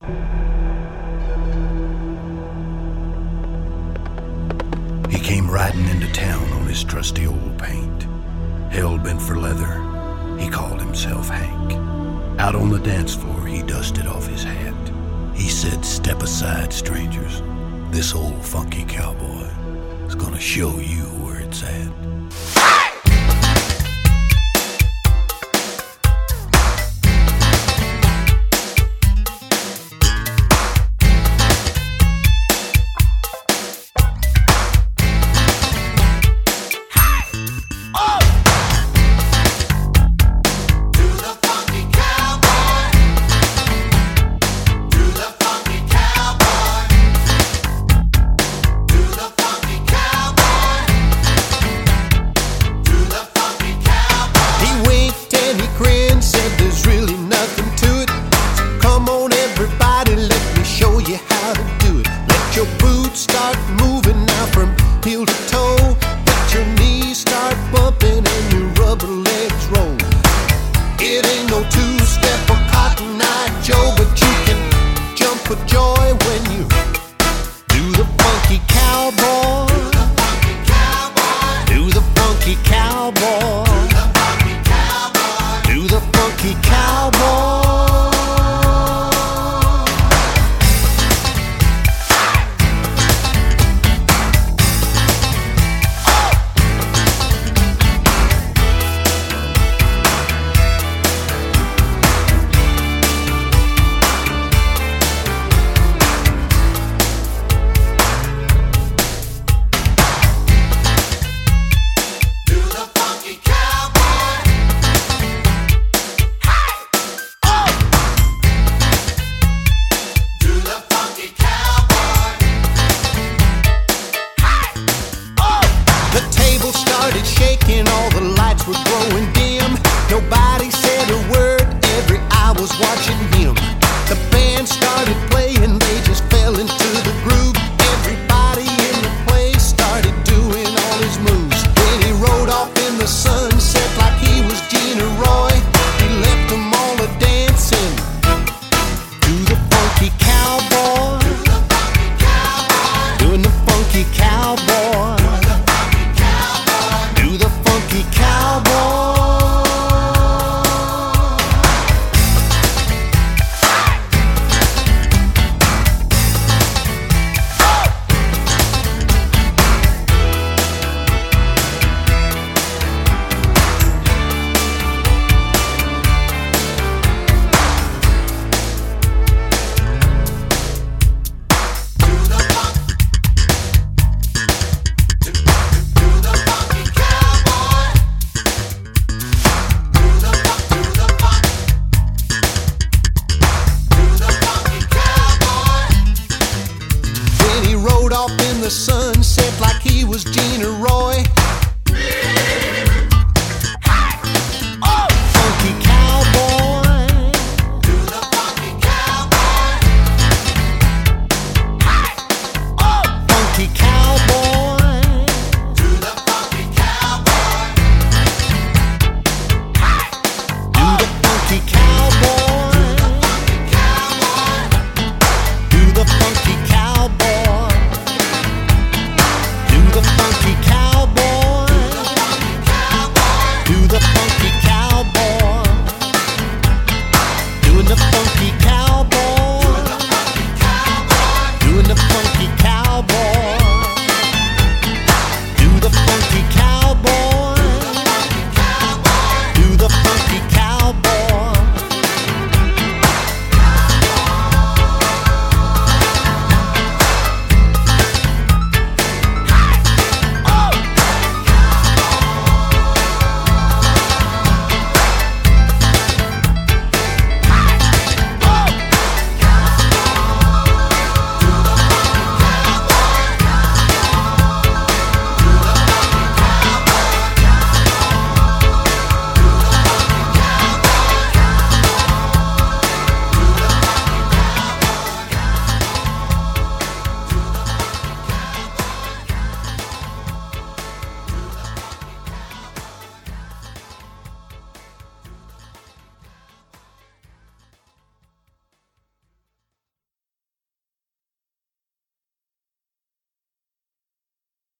He came riding into town on his trusty old paint. Hell-bent for leather, he called himself Hank. Out on the dance floor, he dusted off his hat. He said, "Step aside, strangers. This old funky cowboy is gonna show you where it's at." It ain't no two-step or Cotton Eye Joe, but you can jump with Joe.